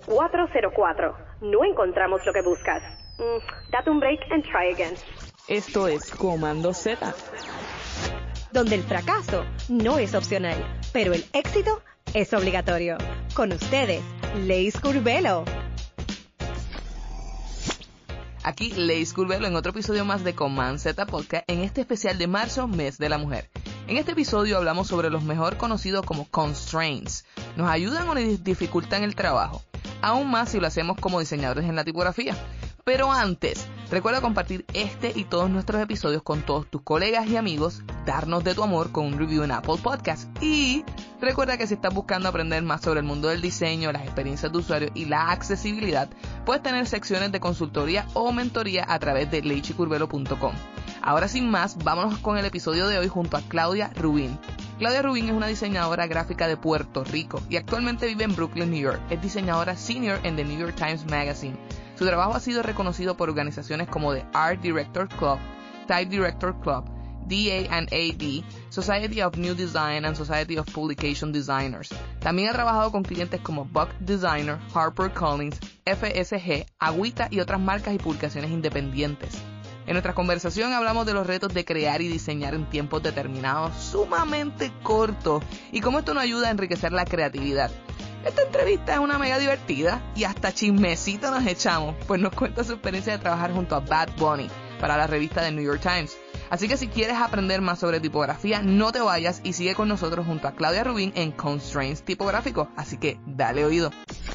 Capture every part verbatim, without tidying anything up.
cuatro cero cuatro. No encontramos lo que buscas. Mm, date un break and try again. Esto es Comando Z, donde el fracaso no es opcional, pero el éxito es obligatorio. Con ustedes, Leis Curvelo. Aquí Leis Curvelo en otro episodio más de Comando Z Podcast, en este especial de marzo, mes de la mujer. En este episodio hablamos sobre los mejor conocidos como constraints. ¿Nos ayudan o nos dificultan el trabajo? Aún más si lo hacemos como diseñadores en la tipografía. Pero antes, recuerda compartir este y todos nuestros episodios con todos tus colegas y amigos, darnos de tu amor con un review en Apple Podcast y recuerda que si estás buscando aprender más sobre el mundo del diseño, las experiencias de usuario y la accesibilidad, puedes tener secciones de consultoría o mentoría a través de leichi curvelo punto com. Ahora sin más, vámonos con el episodio de hoy junto a Claudia Rubín. Claudia Rubín es una diseñadora gráfica de Puerto Rico y actualmente vive en Brooklyn, New York. Es diseñadora senior en The New York Times Magazine. Su trabajo ha sido reconocido por organizaciones como The Art Director Club, Type Director Club, D A and A D, Society of New Design and Society of Publication Designers. También ha trabajado con clientes como Buck Designer, HarperCollins, F S G, Agüita y otras marcas y publicaciones independientes. En nuestra conversación hablamos de los retos de crear y diseñar en tiempos determinados sumamente cortos y cómo esto nos ayuda a enriquecer la creatividad. Esta entrevista es una mega divertida y hasta chismecito nos echamos, pues nos cuenta su experiencia de trabajar junto a Bad Bunny para la revista The New York Times. Así que si quieres aprender más sobre tipografía, no te vayas y sigue con nosotros junto a Claudia Rubín en Constraints Tipográficos. Así que dale oído.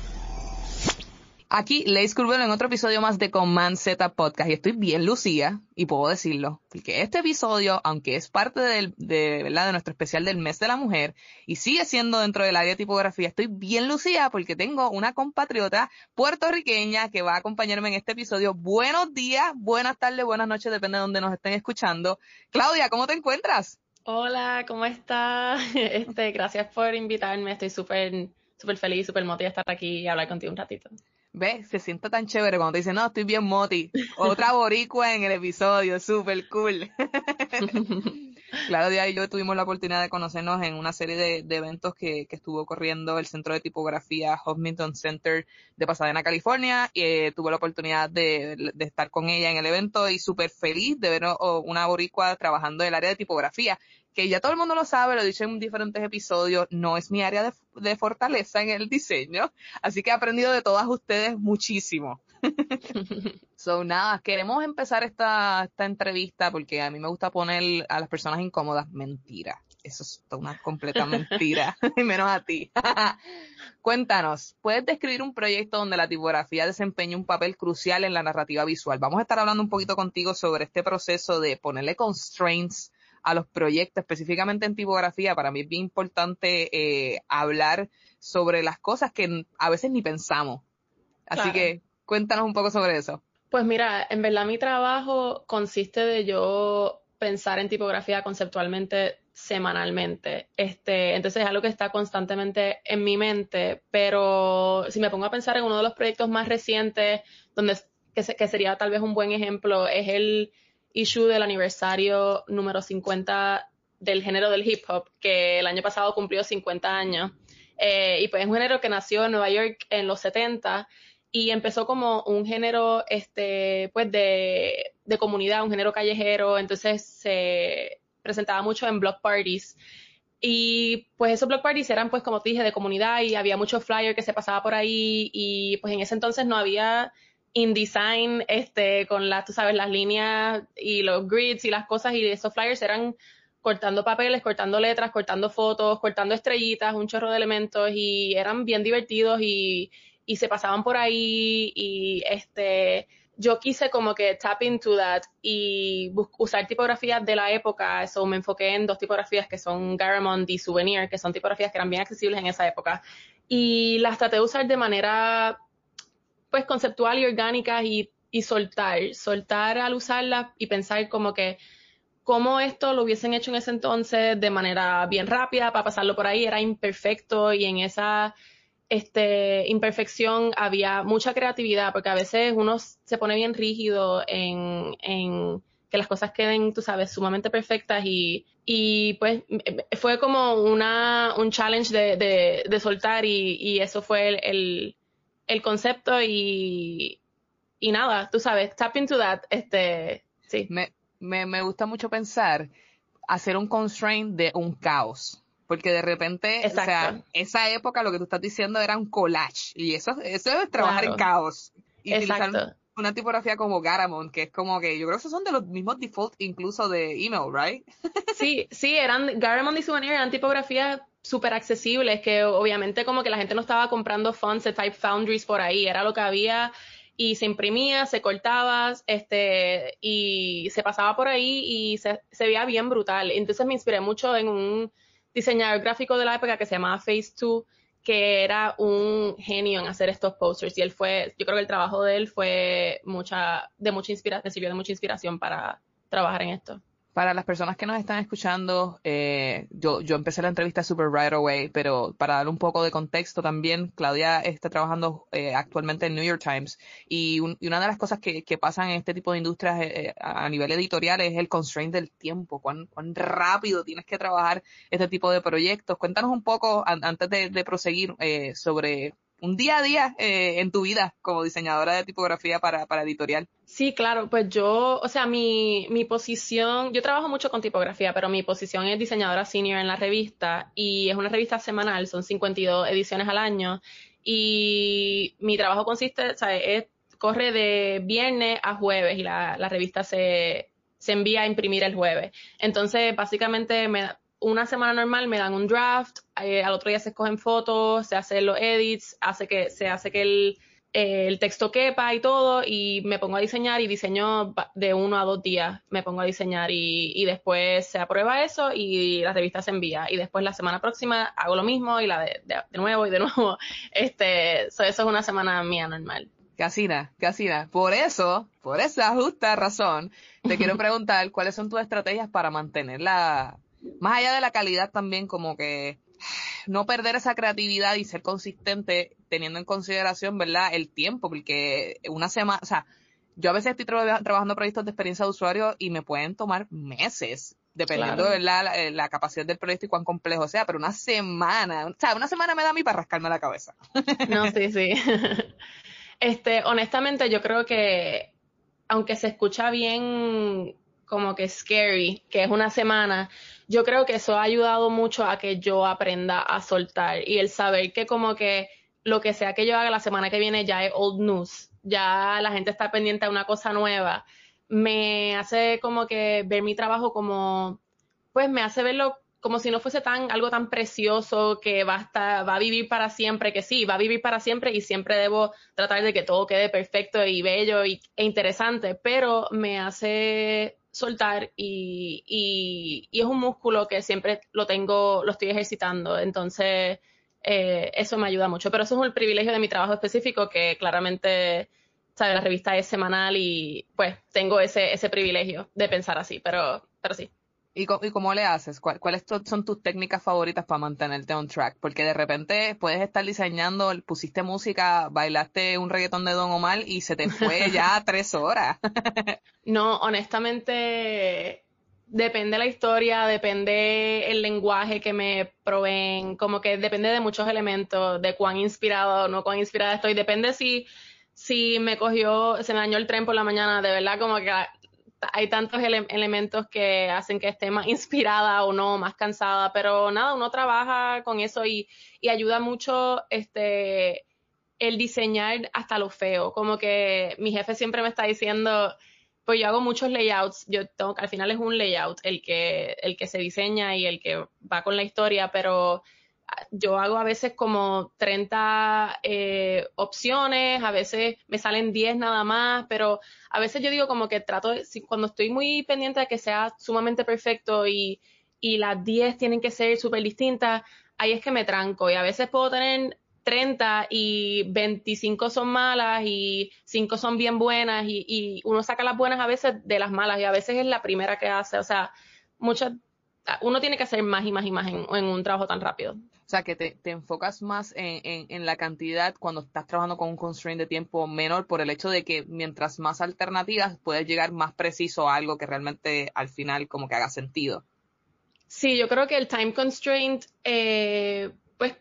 Aquí Leis Curvelo en otro episodio más de Comando Z Podcast y estoy bien lucía y puedo decirlo porque este episodio, aunque es parte del, de, ¿verdad? de nuestro especial del mes de la mujer y sigue siendo dentro del área de tipografía, estoy bien lucía porque tengo una compatriota puertorriqueña que va a acompañarme en este episodio. Buenos días, buenas tardes, buenas noches, depende de donde nos estén escuchando. Claudia, ¿cómo te encuentras? Hola, ¿cómo estás? Este, gracias por invitarme, estoy súper súper feliz, súper motivada de estar aquí y hablar contigo un ratito. ¿Ves? Se siente tan chévere cuando te dicen, no, estoy bien moti. Otra boricua en el episodio, súper cool. Claudia y yo tuvimos la oportunidad de conocernos en una serie de, de eventos que, que estuvo corriendo el Centro de Tipografía Huffington Center de Pasadena, California. Y eh, tuve la oportunidad de, de estar con ella en el evento y súper feliz de ver oh, una boricua trabajando en el área de tipografía. Que ya todo el mundo lo sabe, lo he dicho en diferentes episodios, no es mi área de, de fortaleza en el diseño, así que he aprendido de todas ustedes muchísimo. So, nada, queremos empezar esta, esta entrevista porque a mí me gusta poner a las personas incómodas. Mentira, eso es una completa mentira, y menos a ti. Cuéntanos, ¿puedes describir un proyecto donde la tipografía desempeña un papel crucial en la narrativa visual? Vamos a estar hablando un poquito contigo sobre este proceso de ponerle constraints a los proyectos, específicamente en tipografía. Para mí es bien importante eh, hablar sobre las cosas que a veces ni pensamos. Así claro. que cuéntanos un poco sobre eso. Pues mira, en verdad mi trabajo consiste de yo pensar en tipografía conceptualmente semanalmente. Este, entonces es algo que está constantemente en mi mente, pero si me pongo a pensar en uno de los proyectos más recientes, donde que, se, que sería tal vez un buen ejemplo, es el issue del aniversario número cincuenta del género del hip hop, que el año pasado cumplió cincuenta años. Eh, y pues es un género que nació en Nueva York en los setenta y empezó como un género este pues de, de comunidad, un género callejero. Entonces se presentaba mucho en block parties. Y pues esos block parties eran pues como te dije de comunidad y había mucho flyer que se pasaba por ahí y pues en ese entonces no había InDesign, este, con las, tú sabes, las líneas y los grids y las cosas, y esos flyers eran cortando papeles, cortando letras, cortando fotos, cortando estrellitas, un chorro de elementos, y eran bien divertidos y, y se pasaban por ahí y este, yo quise como que tap into that y bus- usar tipografías de la época. Eso me enfoqué en dos tipografías que son Garamond y Souvenir, que son tipografías que eran bien accesibles en esa época, y las traté de usar de manera pues conceptual y orgánica y, y soltar, soltar al usarlas y pensar como que cómo esto lo hubiesen hecho en ese entonces de manera bien rápida para pasarlo por ahí. Era imperfecto y en esa este, imperfección había mucha creatividad, porque a veces uno se pone bien rígido en, en que las cosas queden, tú sabes, sumamente perfectas, y, y pues fue como una un challenge de, de, de soltar, y, y eso fue el, el el concepto y, y nada, tú sabes, tap into that, este, sí. Me, me, me gusta mucho pensar hacer un constraint de un caos. Porque de repente, Exacto. o sea, esa época lo que tú estás diciendo era un collage. Y eso, eso es trabajar Claro. en caos. Y Exacto. utilizar una tipografía como Garamond, que es como que, yo creo que esos son de los mismos default incluso de email, ¿right? Sí, sí, eran, Garamond y Souvenir eran tipografías súper accesibles, que obviamente como que la gente no estaba comprando fonts de Type Foundries por ahí, era lo que había y se imprimía, se cortaba, este, y se pasaba por ahí y se, se veía bien brutal. Entonces me inspiré mucho en un diseñador gráfico de la época que se llamaba Phase dos, que era un genio en hacer estos posters, y él fue, yo creo que el trabajo de él fue mucha, de mucha inspiración, me sirvió de mucha inspiración para trabajar en esto. Para las personas que nos están escuchando, eh, yo, yo empecé la entrevista super right away, pero para dar un poco de contexto también, Claudia está trabajando eh, actualmente en New York Times y, un, y una de las cosas que, que pasan en este tipo de industrias eh, a nivel editorial es el constraint del tiempo, cuán, cuán rápido tienes que trabajar este tipo de proyectos. Cuéntanos un poco, an, antes de, de proseguir, eh, sobre un día a día eh, en tu vida como diseñadora de tipografía para, para editorial. Sí, claro, pues yo, o sea, mi, mi posición, yo trabajo mucho con tipografía, pero mi posición es diseñadora senior en la revista y es una revista semanal, son cincuenta y dos ediciones al año y mi trabajo consiste, o sea, es, corre de viernes a jueves y la, la revista se, se envía a imprimir el jueves. Entonces, básicamente, me, una semana normal me dan un draft, eh, al otro día se escogen fotos, se hacen los edits, hace que, se hace que el el texto quepa y todo, y me pongo a diseñar y diseño de uno a dos días, me pongo a diseñar y, y después se aprueba eso y la revista se envía, y después la semana próxima hago lo mismo y la de, de, de nuevo y de nuevo. Este, so eso es una semana mía normal. Casina, Casina, por eso, por esa justa razón, te quiero preguntar cuáles son tus estrategias para mantenerla, más allá de la calidad también, como que no perder esa creatividad y ser consistente teniendo en consideración, ¿verdad?, el tiempo, porque una semana, o sea, yo a veces estoy tra- trabajando proyectos de experiencia de usuario y me pueden tomar meses, dependiendo Claro. de ¿verdad?, la, la capacidad del proyecto y cuán complejo sea, pero una semana, o sea, una semana me da a mí para rascarme la cabeza. No, sí, sí. Este, honestamente, yo creo que, aunque se escucha bien como que scary, que es una semana, yo creo que eso ha ayudado mucho a que yo aprenda a soltar y el saber que como que lo que sea que yo haga la semana que viene ya es old news, ya la gente está pendiente de una cosa nueva, me hace como que ver mi trabajo como, pues me hace verlo como si no fuese tan algo tan precioso que va a estar, va a vivir para siempre, que sí, va a vivir para siempre y siempre debo tratar de que todo quede perfecto y bello y, e interesante, pero me hace soltar y, y, y es un músculo que siempre lo tengo, lo estoy ejercitando, entonces eh, eso me ayuda mucho, pero eso es un privilegio de mi trabajo específico que claramente, ¿sabes? La revista es semanal y pues tengo ese, ese privilegio de pensar así, pero, pero sí. ¿Y, co- y cómo le haces? ¿Cuál- ¿Cuáles to- son tus técnicas favoritas para mantenerte on track? Porque de repente puedes estar diseñando, pusiste música, bailaste un reggaetón de Don Omar y se te fue ya tres horas. No, honestamente, depende la historia, depende el lenguaje que me proveen, como que depende de muchos elementos, de cuán inspirado o no cuán inspirada estoy. Depende si, si me cogió, se me dañó el tren por la mañana, de verdad como que hay tantos ele- elementos que hacen que esté más inspirada o no, más cansada, pero nada, uno trabaja con eso y, y ayuda mucho este el diseñar hasta lo feo, como que mi jefe siempre me está diciendo, pues yo hago muchos layouts, yo tengo que al final es un layout el que el que se diseña y el que va con la historia, pero yo hago a veces como treinta eh, opciones, a veces me salen diez nada más, pero a veces yo digo como que trato, de, si, cuando estoy muy pendiente de que sea sumamente perfecto y, y las diez tienen que ser súper distintas, ahí es que me tranco y a veces puedo tener treinta y veinticinco son malas y cinco son bien buenas y, y uno saca las buenas a veces de las malas y a veces es la primera que hace, o sea, muchas, uno tiene que hacer más y más y más en, en un trabajo tan rápido. O sea, que te, te enfocas más en, en, en la cantidad cuando estás trabajando con un constraint de tiempo menor por el hecho de que mientras más alternativas puedes llegar más preciso a algo que realmente al final como que haga sentido. Sí, yo creo que el time constraint, eh, pues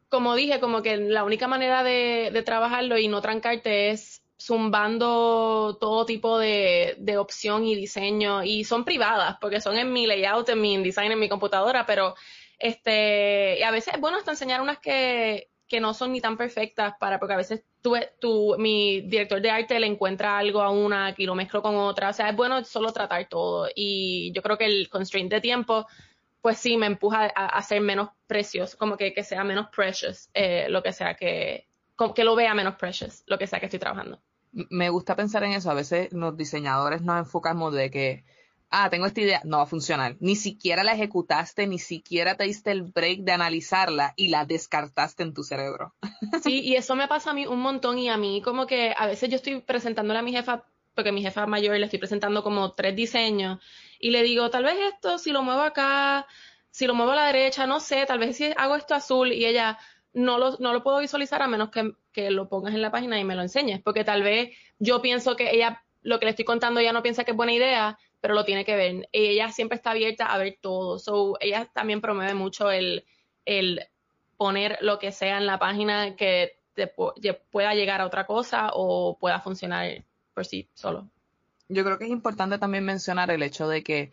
como dije, como que la única manera de, de trabajarlo y no trancarte es zumbando todo tipo de, de opción y diseño, y son privadas porque son en mi layout, en mi InDesign, en mi computadora, pero este, y a veces es bueno hasta enseñar unas que, que no son ni tan perfectas, para, porque a veces tú, tú, mi director de arte le encuentra algo a una y lo mezclo con otra, o sea, es bueno solo tratar todo, y yo creo que el constraint de tiempo pues sí me empuja a, a hacer menos precios, como que, que sea menos precious, eh, lo que sea que, que lo vea menos precious, lo que sea que estoy trabajando. Me gusta pensar en eso. A veces los diseñadores nos enfocamos de que, ah, tengo esta idea, no va a funcionar. Ni siquiera la ejecutaste, ni siquiera te diste el break de analizarla y la descartaste en tu cerebro. Sí, y eso me pasa a mí un montón, y a mí como que a veces yo estoy presentándole a mi jefa, porque mi jefa mayor le estoy presentando como tres diseños, y le digo, tal vez esto, si lo muevo acá, si lo muevo a la derecha, no sé, tal vez si hago esto azul, y ella, no lo, no lo puedo visualizar a menos que, que lo pongas en la página y me lo enseñes, porque tal vez yo pienso que ella, lo que le estoy contando, ella no piensa que es buena idea, pero lo tiene que ver. Y ella siempre está abierta a ver todo. So, ella también promueve mucho el, el poner lo que sea en la página que te pueda llegar a otra cosa o pueda funcionar por sí solo. Yo creo que es importante también mencionar el hecho de que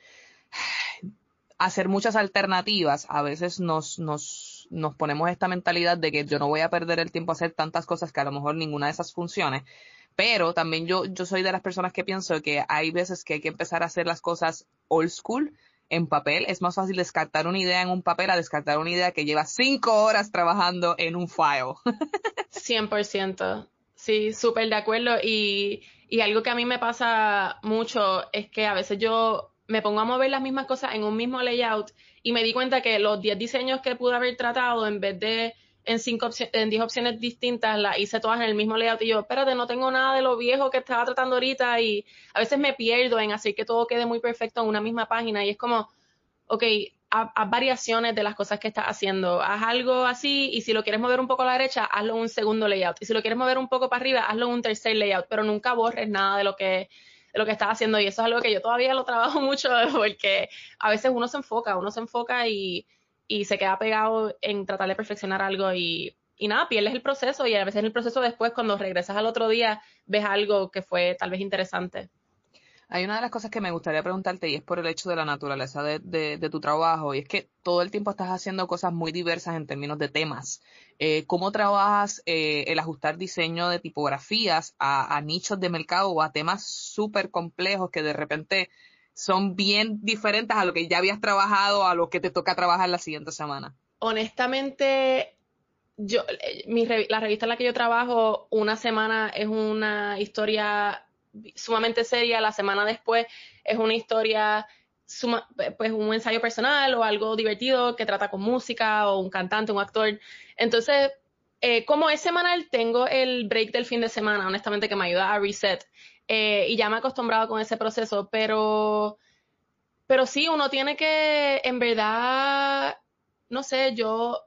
hacer muchas alternativas, a veces nos, nos, nos ponemos esta mentalidad de que yo no voy a perder el tiempo a hacer tantas cosas que a lo mejor ninguna de esas funcione, pero también yo, yo soy de las personas que pienso que hay veces que hay que empezar a hacer las cosas old school, en papel. Es más fácil descartar una idea en un papel a descartar una idea que lleva cinco horas trabajando en un file. cien por ciento. Sí, súper de acuerdo. Y, y algo que a mí me pasa mucho es que a veces yo me pongo a mover las mismas cosas en un mismo layout y me di cuenta que los diez diseños que pude haber tratado, en vez de en cinco en diez opciones distintas, las hice todas en el mismo layout, y yo, espérate, no tengo nada de lo viejo que estaba tratando ahorita, y a veces me pierdo en hacer que todo quede muy perfecto en una misma página, y es como, ok, haz, haz variaciones de las cosas que estás haciendo, haz algo así, y si lo quieres mover un poco a la derecha, hazlo en un segundo layout, y si lo quieres mover un poco para arriba, hazlo en un tercer layout, pero nunca borres nada de lo que de lo que estás haciendo, y eso es algo que yo todavía lo trabajo mucho, porque a veces uno se enfoca, uno se enfoca y, y se queda pegado en tratar de perfeccionar algo, y, y nada, pierdes el proceso, y a veces el proceso después, cuando regresas al otro día, ves algo que fue tal vez interesante. Hay una de las cosas que me gustaría preguntarte, y es por el hecho de la naturaleza de, de, de tu trabajo, y es que todo el tiempo estás haciendo cosas muy diversas en términos de temas. Eh, ¿Cómo trabajas eh, el ajustar diseño de tipografías a, a nichos de mercado o a temas súper complejos que de repente son bien diferentes a lo que ya habías trabajado, a lo que te toca trabajar la siguiente semana? Honestamente, yo, mi, la revista en la que yo trabajo, una semana es una historia sumamente seria, la semana después es una historia, suma, pues un ensayo personal o algo divertido que trata con música o un cantante, un actor. Entonces, eh, como es semanal, tengo el break del fin de semana, honestamente, que me ayuda a reset, eh, y ya me he acostumbrado con ese proceso, pero, pero sí, uno tiene que, en verdad, no sé, yo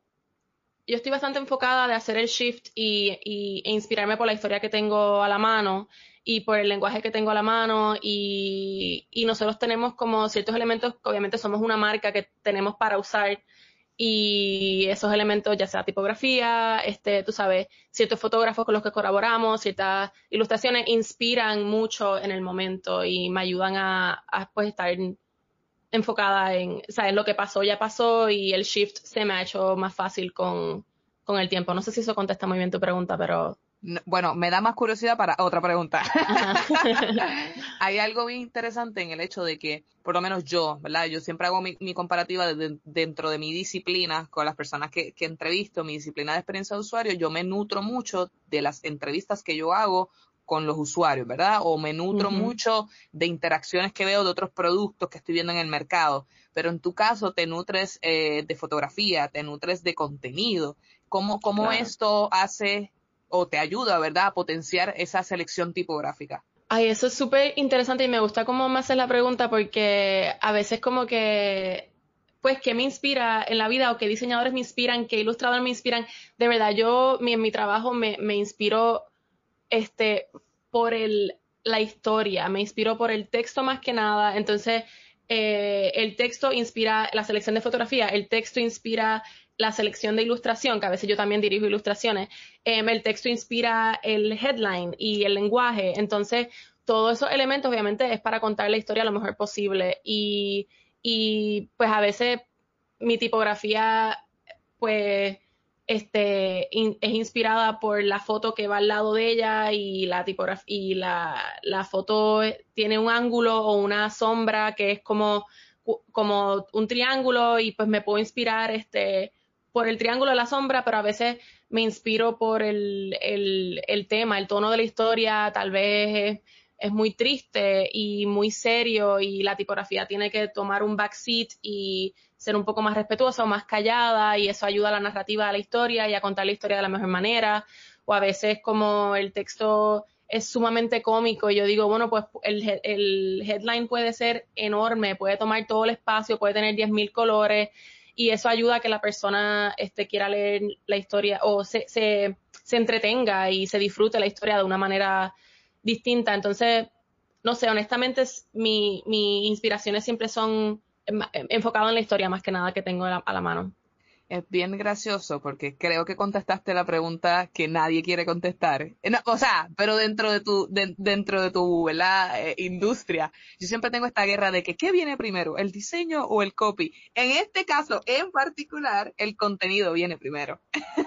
yo estoy bastante enfocada de hacer el shift y, y, e inspirarme por la historia que tengo a la mano y por el lenguaje que tengo a la mano, y, y nosotros tenemos como ciertos elementos que obviamente somos una marca que tenemos para usar, y esos elementos, ya sea tipografía, este, tú sabes, ciertos fotógrafos con los que colaboramos, ciertas ilustraciones, inspiran mucho en el momento y me ayudan a, a pues estar enfocada en, sabes, lo que pasó ya pasó, y el shift se me ha hecho más fácil con, con el tiempo. No sé si eso contesta muy bien tu pregunta, pero... No, bueno, me da más curiosidad para otra pregunta. Hay algo bien interesante en el hecho de que, por lo menos yo, ¿verdad? Yo siempre hago mi, mi comparativa de, de, dentro de mi disciplina con las personas que, que entrevisto, mi disciplina de experiencia de usuario. Yo me nutro mucho de las entrevistas que yo hago con los usuarios, ¿verdad? O me nutro uh-huh. mucho de interacciones que veo de otros productos que estoy viendo en el mercado. Pero en tu caso te nutres eh, de fotografía, te nutres de contenido. ¿Cómo, cómo claro. esto hace o te ayuda, ¿verdad?, a potenciar esa selección tipográfica? Ay, eso es súper interesante, y me gusta cómo me haces la pregunta, porque a veces como que, pues, ¿qué me inspira en la vida? O qué diseñadores me inspiran, qué ilustradores me inspiran. De verdad, yo mi, en mi trabajo me, me inspiro este, por el, la historia, me inspiro por el texto más que nada. Entonces, eh, el texto inspira la selección de fotografía, el texto inspira la selección de ilustración, que a veces yo también dirijo ilustraciones, eh, el texto inspira el headline y el lenguaje. Entonces, todos esos elementos obviamente es para contar la historia lo mejor posible. Y, y pues a veces mi tipografía, pues, este, in, es inspirada por la foto que va al lado de ella y la tipografía y la, la foto tiene un ángulo o una sombra que es como, como un triángulo y pues me puedo inspirar este, por el triángulo de la sombra, pero a veces me inspiro por el, el, el tema, el tono de la historia, tal vez es, es muy triste y muy serio y la tipografía tiene que tomar un backseat y ser un poco más respetuosa o más callada, y eso ayuda a la narrativa de la historia y a contar la historia de la mejor manera. O a veces como el texto es sumamente cómico y yo digo, bueno, pues el, el headline puede ser enorme, puede tomar todo el espacio, puede tener diez mil colores, y eso ayuda a que la persona este, quiera leer la historia o se, se, se entretenga y se disfrute la historia de una manera distinta. Entonces, no sé, honestamente mi, mis inspiraciones siempre son enfocado en la historia más que nada que tengo a la, a la mano. Es bien gracioso porque creo que contestaste la pregunta que nadie quiere contestar. No, o sea, pero dentro de tu, de, dentro de tu, ¿verdad? Eh, industria, yo siempre tengo esta guerra de que ¿qué viene primero? ¿El diseño o el copy? En este caso, en particular, el contenido viene primero.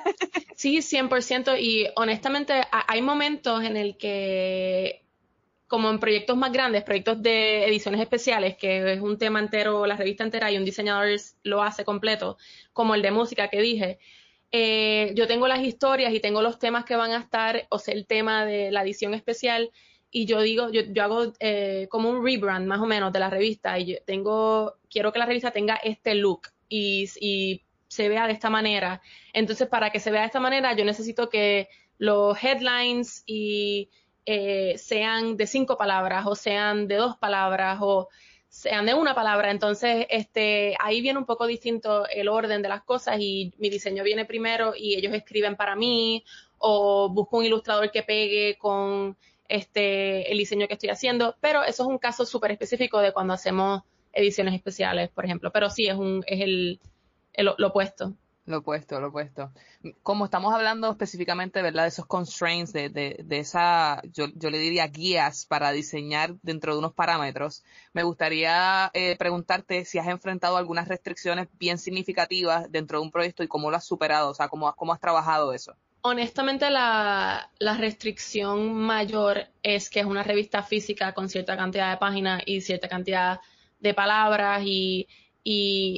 Sí, cien por ciento, y honestamente hay momentos en el que, como en proyectos más grandes, proyectos de ediciones especiales, que es un tema entero, la revista entera, y un diseñador lo hace completo, como el de música que dije, eh, yo tengo las historias y tengo los temas que van a estar, o sea, el tema de la edición especial, y yo digo, yo, yo hago eh, como un rebrand más o menos de la revista, y yo tengo, quiero que la revista tenga este look, y, y se vea de esta manera. Entonces, para que se vea de esta manera, yo necesito que los headlines y Eh, sean de cinco palabras o sean de dos palabras o sean de una palabra. Entonces este ahí viene un poco distinto el orden de las cosas y mi diseño viene primero y ellos escriben para mí o busco un ilustrador que pegue con este el diseño que estoy haciendo, pero eso es un caso súper específico de cuando hacemos ediciones especiales, por ejemplo, pero sí es un es el, el lo opuesto. Lo opuesto, lo opuesto. Como estamos hablando específicamente, ¿verdad? De esos constraints, de, de, de esa, yo, yo le diría guías para diseñar dentro de unos parámetros, me gustaría eh, preguntarte si has enfrentado algunas restricciones bien significativas dentro de un proyecto y cómo lo has superado, o sea, cómo, cómo has trabajado eso. Honestamente, la, la restricción mayor es que es una revista física con cierta cantidad de páginas y cierta cantidad de palabras y, y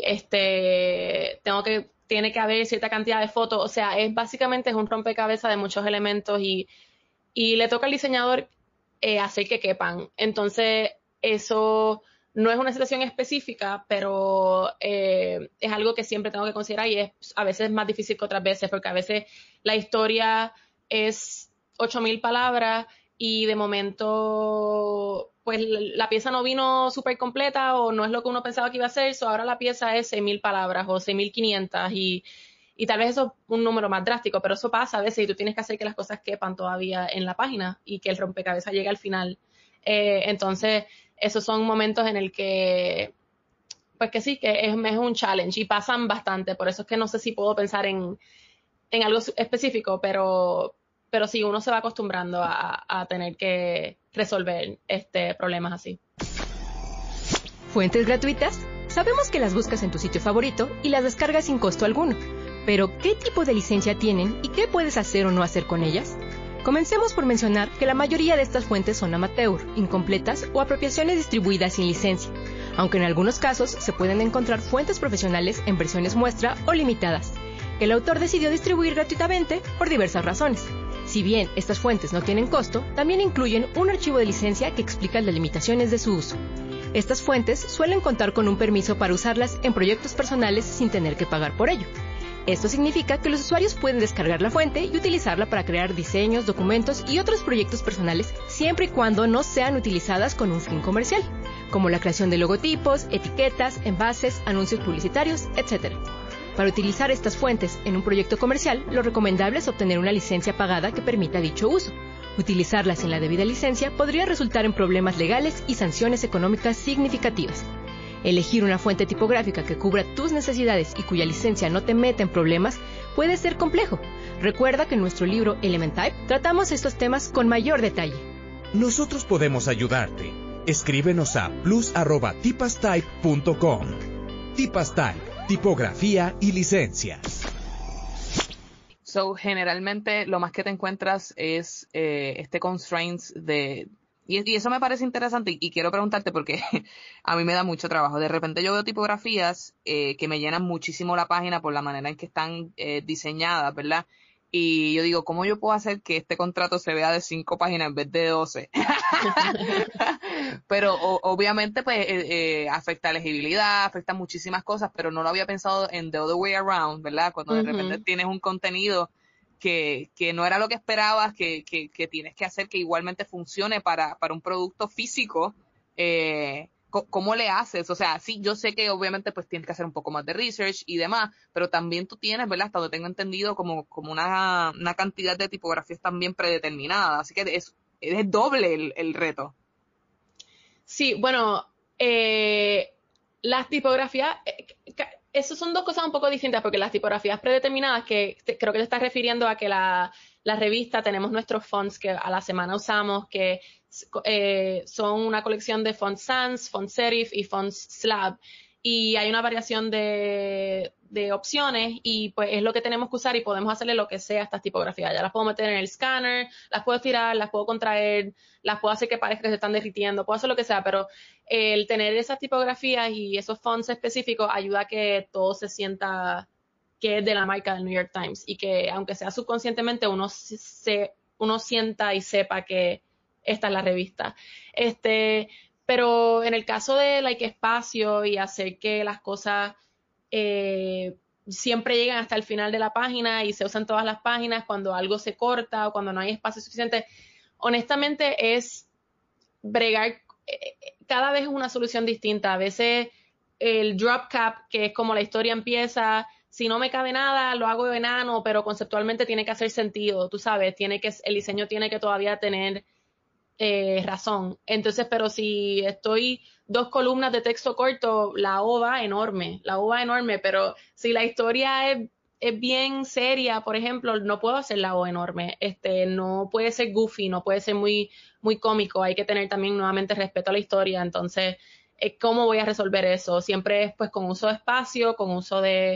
este tengo que tiene que haber cierta cantidad de fotos, o sea, es básicamente es un rompecabezas de muchos elementos y, y le toca al diseñador eh, hacer que quepan. Entonces, eso no es una situación específica, pero eh, es algo que siempre tengo que considerar y es a veces más difícil que otras veces, porque a veces la historia es ocho mil palabras y de momento pues la pieza no vino súper completa o no es lo que uno pensaba que iba a ser, so ahora la pieza es seis mil palabras o seis mil quinientas y, y tal vez eso es un número más drástico, pero eso pasa a veces y tú tienes que hacer que las cosas quepan todavía en la página y que el rompecabezas llegue al final. Eh, entonces, esos son momentos en el que, pues que sí, que es, es un challenge y pasan bastante, por eso es que no sé si puedo pensar en, en algo específico, pero... pero sí, uno se va acostumbrando a, a tener que resolver este problemas así. ¿Fuentes gratuitas? Sabemos que las buscas en tu sitio favorito y las descargas sin costo alguno. Pero, ¿qué tipo de licencia tienen y qué puedes hacer o no hacer con ellas? Comencemos por mencionar que la mayoría de estas fuentes son amateur, incompletas o apropiaciones distribuidas sin licencia, aunque en algunos casos se pueden encontrar fuentes profesionales en versiones muestra o limitadas, que el autor decidió distribuir gratuitamente por diversas razones. Si bien estas fuentes no tienen costo, también incluyen un archivo de licencia que explica las limitaciones de su uso. Estas fuentes suelen contar con un permiso para usarlas en proyectos personales sin tener que pagar por ello. Esto significa que los usuarios pueden descargar la fuente y utilizarla para crear diseños, documentos y otros proyectos personales siempre y cuando no sean utilizadas con un fin comercial, como la creación de logotipos, etiquetas, envases, anuncios publicitarios, etcétera. Para utilizar estas fuentes en un proyecto comercial, lo recomendable es obtener una licencia pagada que permita dicho uso. Utilizarlas sin la debida licencia podría resultar en problemas legales y sanciones económicas significativas. Elegir una fuente tipográfica que cubra tus necesidades y cuya licencia no te meta en problemas puede ser complejo. Recuerda que en nuestro libro Elementype tratamos estos temas con mayor detalle. Nosotros podemos ayudarte. Escríbenos a plus arroba tipastype punto com. Tipastype, tipografía y licencias. So, generalmente lo más que te encuentras es eh, este constraints de... Y, y eso me parece interesante y, y quiero preguntarte porque a mí me da mucho trabajo. De repente yo veo tipografías eh, que me llenan muchísimo la página por la manera en que están eh, diseñadas, ¿verdad? Y yo digo, ¿cómo yo puedo hacer que este contrato se vea de cinco páginas en vez de doce? Pero o, obviamente pues eh, eh, afecta legibilidad, afecta muchísimas cosas, pero no lo había pensado en the other way around, ¿verdad? Cuando de Uh-huh. repente tienes un contenido que, que no era lo que esperabas, que, que, que tienes que hacer que igualmente funcione para, para un producto físico, eh, ¿cómo le haces? O sea, sí, yo sé que obviamente pues tienes que hacer un poco más de research y demás, pero también tú tienes, ¿verdad? Hasta donde tengo entendido, como, como una, una cantidad de tipografías también predeterminadas, así que es, es doble el, el reto. Sí, bueno, eh, las tipografías, eh, esas son dos cosas un poco distintas, porque las tipografías predeterminadas, que te, creo que te estás refiriendo a que la, la revista tenemos nuestros fonts que a la semana usamos, que eh, son una colección de fonts sans, fonts serif y fonts slab, y hay una variación de, de opciones y pues es lo que tenemos que usar y podemos hacerle lo que sea a estas tipografías. Ya las puedo meter en el escáner, las puedo estirar, las puedo contraer, las puedo hacer que parezca que se están derritiendo, puedo hacer lo que sea, pero el tener esas tipografías y esos fonts específicos ayuda a que todo se sienta que es de la marca del New York Times y que aunque sea subconscientemente uno se, uno sienta y sepa que esta es la revista. Este, pero en el caso de like, espacio y hacer que las cosas eh, siempre llegan hasta el final de la página y se usan todas las páginas cuando algo se corta o cuando no hay espacio suficiente, honestamente es bregar, eh, cada vez es una solución distinta. A veces el drop cap, que es como la historia empieza, si no me cabe nada, lo hago enano, pero conceptualmente tiene que hacer sentido, tú sabes, tiene que, el diseño tiene que todavía tener Eh, razón. Entonces, pero si estoy dos columnas de texto corto, la O va enorme, la O va enorme, pero si la historia es, es bien seria, por ejemplo, no puedo hacer la O enorme, este, no puede ser goofy, no puede ser muy, muy cómico, hay que tener también nuevamente respeto a la historia, entonces, eh, ¿cómo voy a resolver eso? Siempre es pues con uso de espacio, con uso de,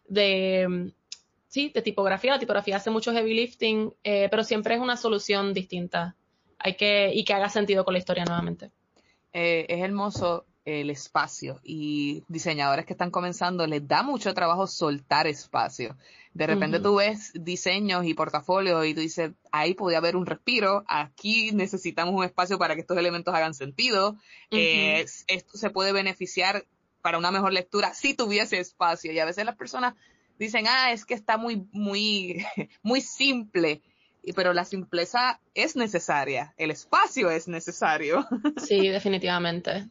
de sí, de tipografía, la tipografía hace mucho heavy lifting, eh, pero siempre es una solución distinta. Hay que, y que haga sentido con la historia nuevamente. Eh, es hermoso el espacio y diseñadores que están comenzando les da mucho trabajo soltar espacio. De repente uh-huh. tú ves diseños y portafolios y tú dices, ahí podía haber un respiro, aquí necesitamos un espacio para que estos elementos hagan sentido. Uh-huh. Eh, esto se puede beneficiar para una mejor lectura si tuviese espacio. Y a veces las personas dicen, ah, es que está muy, muy, muy simple. Pero la simpleza es necesaria, el espacio es necesario. Sí, definitivamente.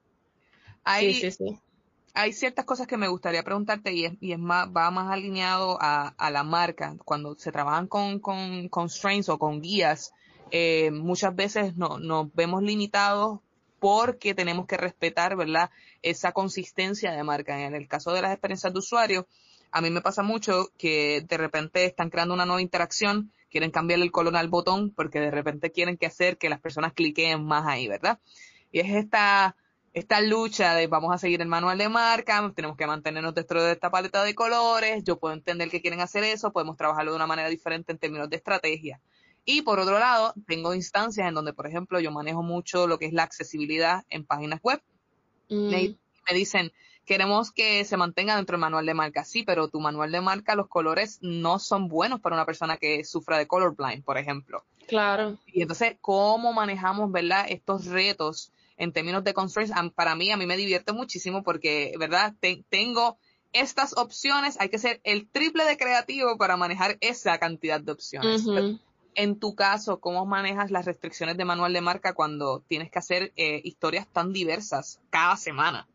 Hay, sí, sí, sí. Hay ciertas cosas que me gustaría preguntarte y es, y es más, va más alineado a, a la marca. Cuando se trabajan con, con constraints o con guías, eh, muchas veces no, nos vemos limitados porque tenemos que respetar, ¿verdad?, esa consistencia de marca. En el caso de las experiencias de usuario, a mí me pasa mucho que de repente están creando una nueva interacción, quieren cambiarle el color al botón porque de repente quieren que hacer que las personas cliquen más ahí, ¿verdad? Y es esta, esta lucha de vamos a seguir el manual de marca, tenemos que mantenernos dentro de esta paleta de colores, yo puedo entender que quieren hacer eso, podemos trabajarlo de una manera diferente en términos de estrategia. Y por otro lado, tengo instancias en donde, por ejemplo, yo manejo mucho lo que es la accesibilidad en páginas web. Mm. Me, me dicen, queremos que se mantenga dentro del manual de marca. Sí, pero tu manual de marca, los colores no son buenos para una persona que sufra de colorblind, por ejemplo. Claro. Y entonces, ¿cómo manejamos, verdad, estos retos en términos de constraints? Para mí, a mí me divierte muchísimo porque, verdad, te, tengo estas opciones, hay que ser el triple de creativo para manejar esa cantidad de opciones. Uh-huh. Pero, en tu caso, ¿cómo manejas las restricciones de manual de marca cuando tienes que hacer eh, historias tan diversas cada semana?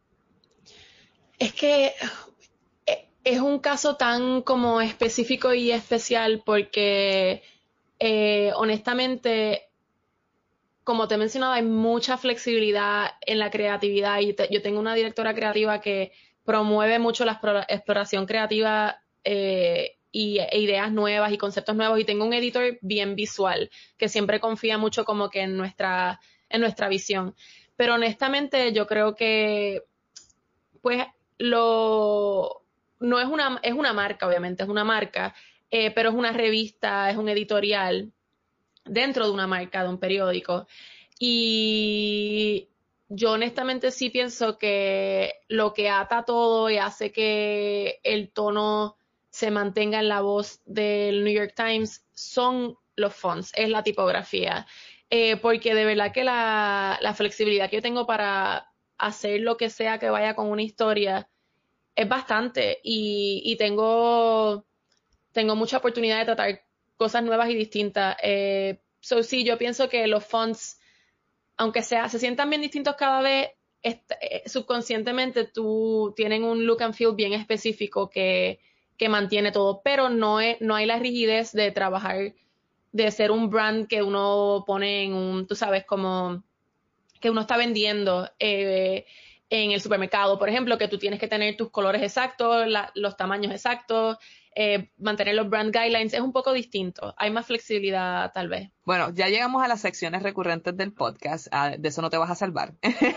Es que es un caso tan como específico y especial porque eh, honestamente como te he mencionado, hay mucha flexibilidad en la creatividad y te, yo tengo una directora creativa que promueve mucho la exploración creativa eh, y e ideas nuevas y conceptos nuevos, y tengo un editor bien visual que siempre confía mucho como que en nuestra, en nuestra visión. Pero honestamente yo creo que pues lo no es una, es una marca, obviamente, es una marca, eh, pero es una revista, es un editorial dentro de una marca, de un periódico. Y yo honestamente sí pienso que lo que ata todo y hace que el tono se mantenga en la voz del New York Times son los fonts, es la tipografía. Eh, porque de verdad que la, la flexibilidad que yo tengo para hacer lo que sea que vaya con una historia es bastante, y, y tengo, tengo mucha oportunidad de tratar cosas nuevas y distintas. Eh, so sí, yo pienso que los fonts, aunque sea, se sientan bien distintos cada vez, est- eh, subconscientemente tú tienen un look and feel bien específico que, que mantiene todo, pero no, es, no hay la rigidez de trabajar, de ser un brand que uno pone en un, tú sabes, como que uno está vendiendo eh, en el supermercado, por ejemplo, que tú tienes que tener tus colores exactos, la, los tamaños exactos, eh, mantener los brand guidelines, es un poco distinto, hay más flexibilidad tal vez. Bueno, ya llegamos a las secciones recurrentes del podcast, ah, de eso no te vas a salvar.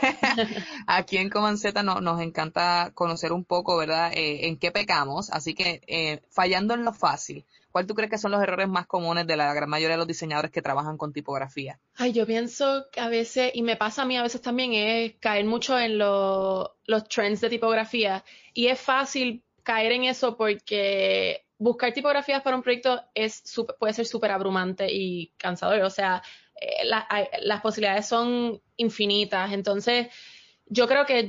Aquí en Comanceta no, nos encanta conocer un poco, ¿verdad?, eh, en qué pecamos, así que eh, fallando en lo fácil, ¿cuál tú crees que son los errores más comunes de la gran mayoría de los diseñadores que trabajan con tipografía? Ay, yo pienso que a veces, y me pasa a mí a veces también, es caer mucho en lo, los trends de tipografía, y es fácil caer en eso porque buscar tipografías para un proyecto es super, puede ser súper abrumante y cansador, o sea, eh, la, hay, las posibilidades son infinitas. Entonces yo creo que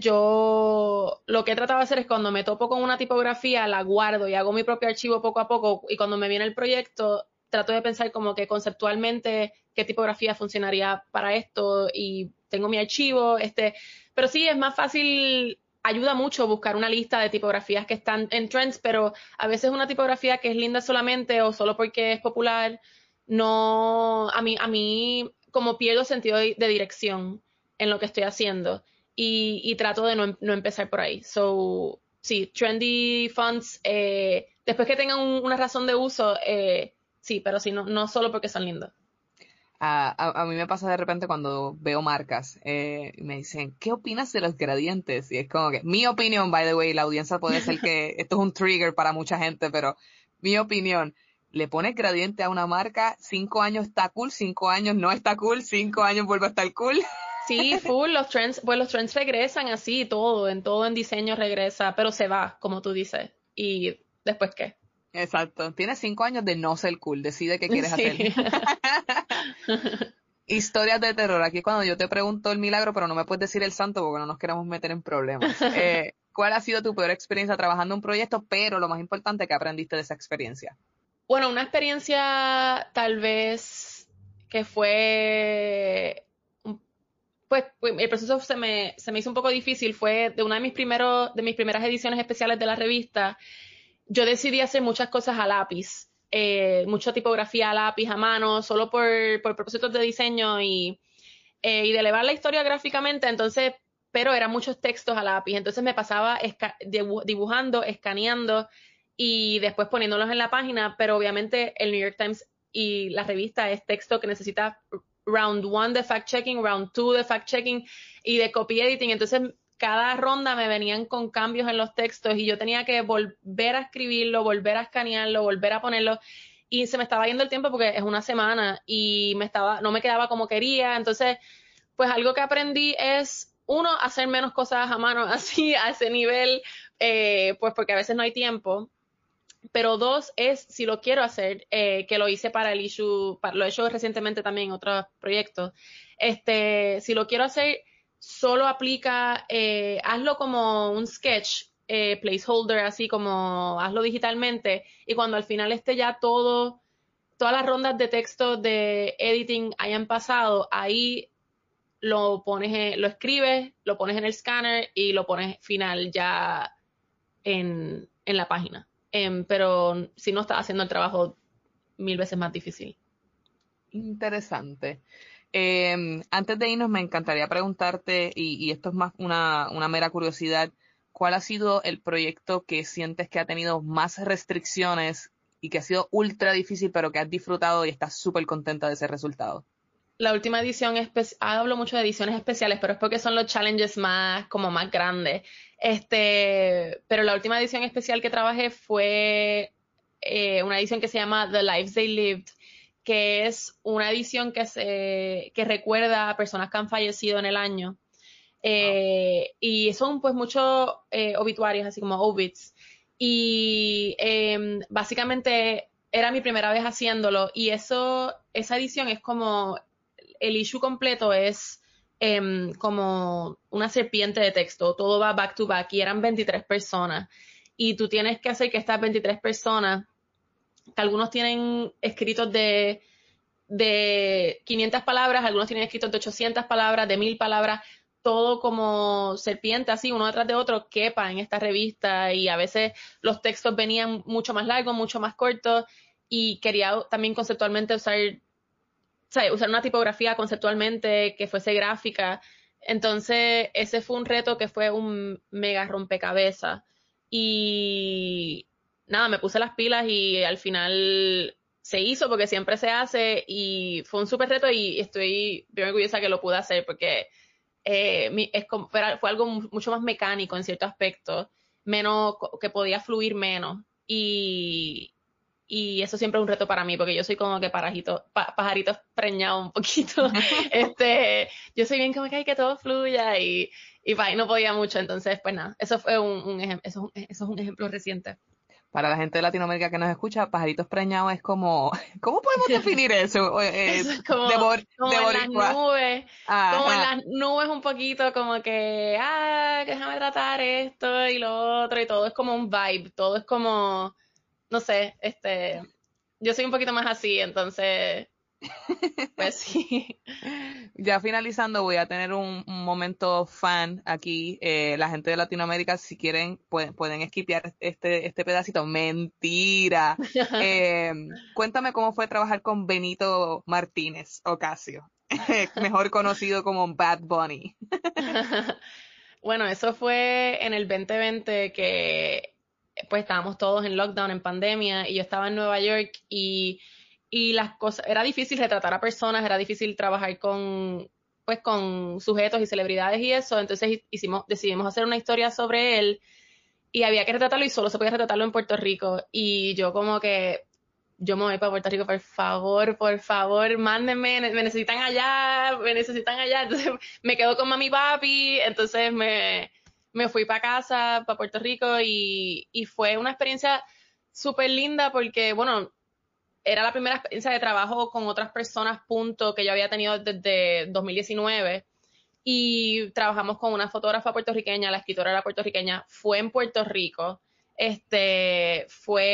yo lo que he tratado de hacer es, cuando me topo con una tipografía, la guardo y hago mi propio archivo poco a poco, y cuando me viene el proyecto trato de pensar como que conceptualmente qué tipografía funcionaría para esto, y tengo mi archivo, este, pero sí es más fácil, ayuda mucho buscar una lista de tipografías que están en trends, pero a veces una tipografía que es linda solamente o solo porque es popular, no, a mí, a mí como pierdo sentido de, de dirección en lo que estoy haciendo, y, y trato de no, no empezar por ahí. So, sí, trendy fonts, eh, después que tengan un, una razón de uso, eh, sí, pero sí, no, no solo porque son lindos. A, a, a mí me pasa de repente cuando veo marcas, eh, me dicen, ¿qué opinas de los gradientes? Y es como que, mi opinión, by the way, la audiencia puede ser que esto es un trigger para mucha gente, pero mi opinión, le pones gradiente a una marca, cinco años está cool, cinco años no está cool, cinco años vuelve a estar cool. Sí, full, los trends, pues los trends regresan así, todo, en todo en diseño regresa, pero se va, como tú dices. ¿Y después qué? Exacto, tienes cinco años de no ser cool, decide qué quieres Sí. hacer. Historias de terror, aquí cuando yo te pregunto el milagro, pero no me puedes decir el santo porque no nos queremos meter en problemas. Eh, ¿cuál ha sido tu peor experiencia trabajando en un proyecto, pero lo más importante, que aprendiste de esa experiencia? Bueno, una experiencia tal vez que fue, pues, pues el proceso se me, se me hizo un poco difícil, fue de una de mis primeros, de mis primeras ediciones especiales de la revista. Yo decidí hacer muchas cosas a lápiz, eh, mucha tipografía a lápiz, a mano, solo por, por propósitos de diseño y, eh, y de elevar la historia gráficamente, entonces, pero eran muchos textos a lápiz, entonces me pasaba esca- dibujando, escaneando y después poniéndolos en la página, pero obviamente el New York Times y la revista es texto que necesita round one de fact-checking, round two de fact-checking y de copy editing, entonces cada ronda me venían con cambios en los textos y yo tenía que volver a escribirlo, volver a escanearlo, volver a ponerlo, y se me estaba yendo el tiempo porque es una semana y me estaba, no me quedaba como quería. Entonces, pues algo que aprendí es, uno, hacer menos cosas a mano así, a ese nivel, eh, pues porque a veces no hay tiempo. Pero dos, es si lo quiero hacer, eh, que lo hice para el issue, para, lo he hecho recientemente también en otros proyectos, este, si lo quiero hacer, solo aplica, eh, hazlo como un sketch, eh, placeholder, así como hazlo digitalmente, y cuando al final esté ya todo, todas las rondas de texto de editing hayan pasado, ahí lo pones, en, lo escribes, lo pones en el scanner y lo pones final ya en, en la página. Um, pero si no, estás haciendo el trabajo mil veces más difícil. Interesante. Eh, antes de irnos, me encantaría preguntarte, y, y esto es más una, una mera curiosidad, ¿cuál ha sido el proyecto que sientes que ha tenido más restricciones y que ha sido ultra difícil, pero que has disfrutado y estás súper contenta de ese resultado? La última edición, espe- hablo mucho de ediciones especiales, pero es porque son los challenges más, como más grandes. Este, pero la última edición especial que trabajé fue eh, una edición que se llama The Lives They Lived, que es una edición que se que recuerda a personas que han fallecido en el año. Eh, wow. Y son pues muchos eh, obituarios, así como obits. Y eh, básicamente era mi primera vez haciéndolo, y eso, esa edición es como, el issue completo es eh, como una serpiente de texto, todo va back to back, y eran veintitrés personas. Y tú tienes que hacer que estas veintitrés personas, que algunos tienen escritos de, de quinientas palabras, algunos tienen escritos de ochocientas palabras, de mil palabras, todo como serpiente, así, uno detrás de otro, quepa en esta revista, y a veces los textos venían mucho más largos, mucho más cortos, y quería también conceptualmente usar, o sea, usar una tipografía conceptualmente que fuese gráfica. Entonces, ese fue un reto que fue un mega rompecabezas. Y nada, me puse las pilas y al final se hizo, porque siempre se hace, y fue un súper reto, y estoy bien orgullosa que lo pude hacer, porque eh, mi, es como, fue, fue algo mucho más mecánico en cierto aspecto, menos, que podía fluir menos, y, y eso siempre es un reto para mí, porque yo soy como que parajito, pa, pajarito preñado un poquito. este, yo soy bien como que hay que todo fluya, y, y pa, y no podía mucho. Entonces, pues nada, eso fue un, un ejemplo, eso, eso es un ejemplo reciente. Para la gente de Latinoamérica que nos escucha, pajaritos preñados es como, ¿cómo podemos definir eso? Eh, eso es como, de bor, como de en boricua. las nubes, Ajá. como en las nubes un poquito, como que, ah, déjame tratar esto y lo otro, y todo es como un vibe, todo es como, no sé, este, yo soy un poquito más así, entonces, pues sí. Ya finalizando, voy a tener un, un momento fan aquí. Eh, la gente de Latinoamérica, si quieren, pueden, pueden esquipear este, este pedacito. Mentira. Eh, cuéntame cómo fue trabajar con Benito Martínez Ocasio, mejor conocido como Bad Bunny. Bueno, eso fue en el veinte veinte, que pues estábamos todos en lockdown, en pandemia, y yo estaba en Nueva York, y y las cosas, era difícil retratar a personas, era difícil trabajar con, pues, con sujetos y celebridades y eso. Entonces hicimos, decidimos hacer una historia sobre él, y había que retratarlo, y solo se podía retratarlo en Puerto Rico. Y yo como que, yo me voy para Puerto Rico, por favor, por favor, mándenme, me necesitan allá, me necesitan allá. Entonces me quedo con mami y papi, entonces me, me fui para casa, para Puerto Rico, y, y fue una experiencia súper linda, porque, bueno, era la primera experiencia de trabajo con otras personas, punto, que yo había tenido desde dos mil diecinueve, y trabajamos con una fotógrafa puertorriqueña, la escritora era puertorriqueña, fue en Puerto Rico, este,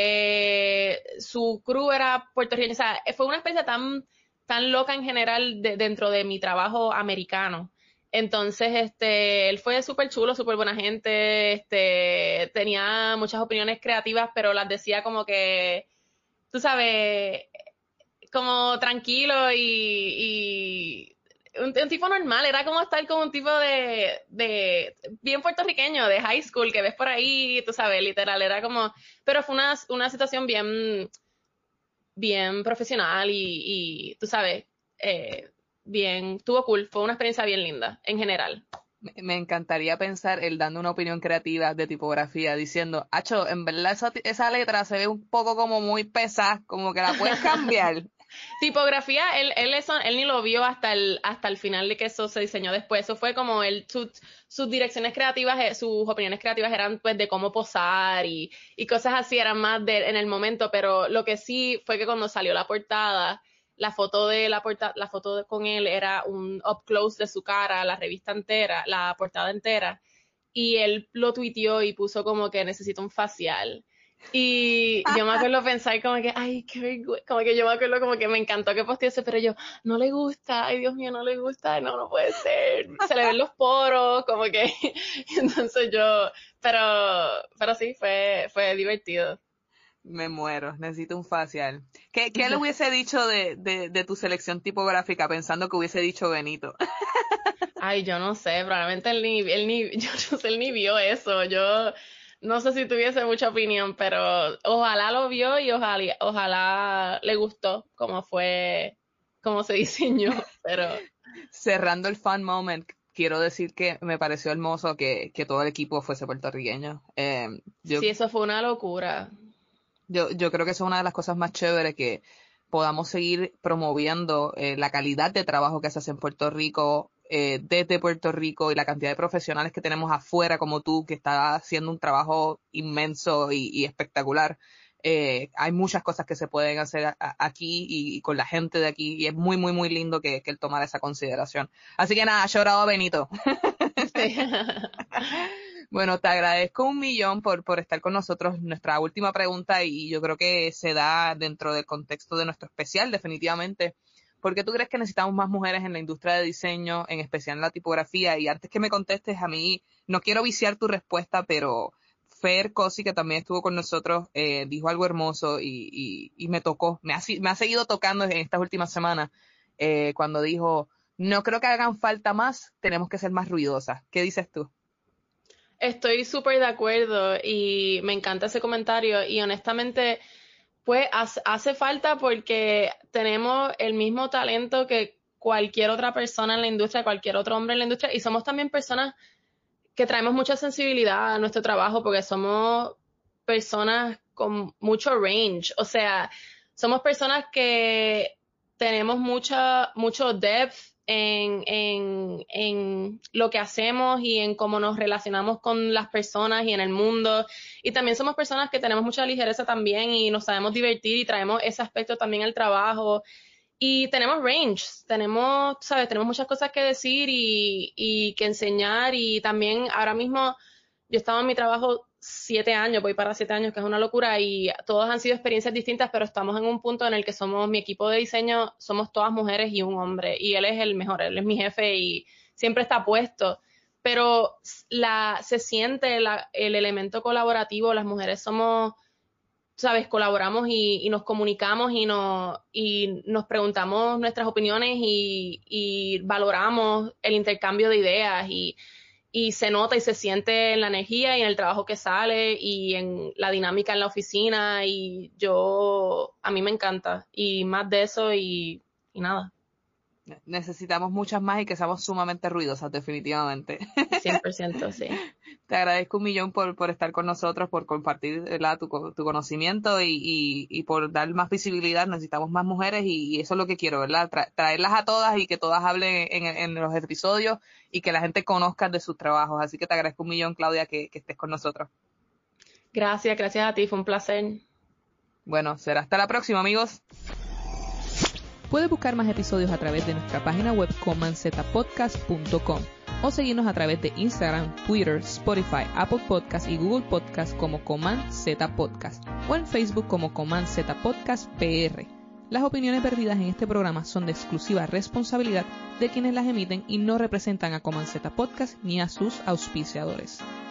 fue, su crew era puertorriqueña, o sea, fue una experiencia tan, tan loca en general de, dentro de mi trabajo americano. Entonces, este, él fue súper chulo, súper buena gente, este, tenía muchas opiniones creativas, pero las decía como que, tú sabes, como tranquilo, y, y un, un tipo normal, era como estar con un tipo de, de, bien puertorriqueño, de high school, que ves por ahí, tú sabes, literal, era como, pero fue una, una situación bien, bien profesional, y, y tú sabes, eh, bien, estuvo cool, fue una experiencia bien linda, en general. Me encantaría pensar él dando una opinión creativa de tipografía, diciendo, Acho, en verdad esa, esa letra se ve un poco como muy pesada, como que la puedes cambiar. Tipografía, él, él eso, él ni lo vio hasta el, hasta el final de que eso se diseñó después. Eso fue como él, su, sus direcciones creativas, sus opiniones creativas eran pues de cómo posar, y, y cosas así, eran más de, en el momento, pero lo que sí fue que cuando salió la portada, la foto de la portada, la foto de, con él era un up close de su cara, la revista entera, la portada entera, y él lo tuiteó y puso como que necesito un facial. Y yo me acuerdo pensar como que, ay, qué vergüenza, como que yo me acuerdo como que me encantó que posteó eso, pero yo, no le gusta, ay, Dios mío, no le gusta, no, no puede ser, se le ven los poros, como que, entonces yo, pero, pero sí, fue, fue divertido. Me muero, necesito un facial. ¿Qué, qué le hubiese dicho de, de, de tu selección tipográfica pensando que hubiese dicho Benito? Ay, yo no sé, probablemente él ni, él ni, yo no sé, él ni vio eso. Yo no sé si tuviese mucha opinión, pero ojalá lo vio y ojalá, ojalá le gustó cómo fue, cómo se diseñó, pero... Cerrando el fun moment, quiero decir que me pareció hermoso que, que todo el equipo fuese puertorriqueño. Eh, yo, sí, eso fue una locura. Yo, yo creo que eso es una de las cosas más chéveres, que podamos seguir promoviendo eh, la calidad de trabajo que se hace en Puerto Rico, eh, desde Puerto Rico, y la cantidad de profesionales que tenemos afuera como tú, que está haciendo un trabajo inmenso y, y espectacular. Eh, hay muchas cosas que se pueden hacer a, a, aquí y, y con la gente de aquí, y es muy, muy, muy lindo que, que él tomara esa consideración. Así que nada, llorado a Benito. Sí. Bueno, te agradezco un millón por, por estar con nosotros. Nuestra última pregunta, y yo creo que se da dentro del contexto de nuestro especial, definitivamente. ¿Por qué tú crees que necesitamos más mujeres en la industria de diseño, en especial en la tipografía? Y antes que me contestes, a mí, no quiero viciar tu respuesta, pero Fer Cosi, que también estuvo con nosotros, eh, dijo algo hermoso y, y, y me tocó. Me ha, me ha seguido tocando en estas últimas semanas, eh, cuando dijo, no creo que hagan falta más, tenemos que ser más ruidosas. ¿Qué dices tú? Estoy súper de acuerdo y me encanta ese comentario y honestamente, pues hace, hace falta porque tenemos el mismo talento que cualquier otra persona en la industria, cualquier otro hombre en la industria, y somos también personas que traemos mucha sensibilidad a nuestro trabajo porque somos personas con mucho range, o sea, somos personas que tenemos mucha, mucho depth En, en, en lo que hacemos y en cómo nos relacionamos con las personas y en el mundo. Y también somos personas que tenemos mucha ligereza también y nos sabemos divertir y traemos ese aspecto también al trabajo. Y tenemos range, tenemos, sabes, tenemos muchas cosas que decir y, y que enseñar. Y también ahora mismo yo estaba en mi trabajo siete años, voy para siete años, que es una locura, y todos han sido experiencias distintas, pero estamos en un punto en el que somos, mi equipo de diseño, somos todas mujeres y un hombre, y él es el mejor, él es mi jefe y siempre está puesto, pero la, se siente la, el elemento colaborativo, las mujeres somos, sabes, colaboramos y, y nos comunicamos y nos, y nos preguntamos nuestras opiniones y, y valoramos el intercambio de ideas y y se nota y se siente en la energía y en el trabajo que sale y en la dinámica en la oficina y yo, a mí me encanta y más de eso y, y nada. Necesitamos muchas más y que seamos sumamente ruidosas, definitivamente. cien por ciento, sí. Te agradezco un millón por, por estar con nosotros, por compartir, ¿verdad?, tu, tu conocimiento y, y, y por dar más visibilidad. Necesitamos más mujeres y, y eso es lo que quiero, ¿verdad? Tra- traerlas a todas y que todas hablen en, en los episodios y que la gente conozca de sus trabajos. Así que te agradezco un millón, Claudia, que, que estés con nosotros. Gracias, gracias a ti, fue un placer. Bueno, será hasta la próxima, amigos. Puedes buscar más episodios a través de nuestra página web command z podcast punto com o seguirnos a través de Instagram, Twitter, Spotify, Apple Podcast y Google Podcast como Command Z Podcast o en Facebook como Command Z Podcast P R. Las opiniones vertidas en este programa son de exclusiva responsabilidad de quienes las emiten y no representan a Command Z Podcast ni a sus auspiciadores.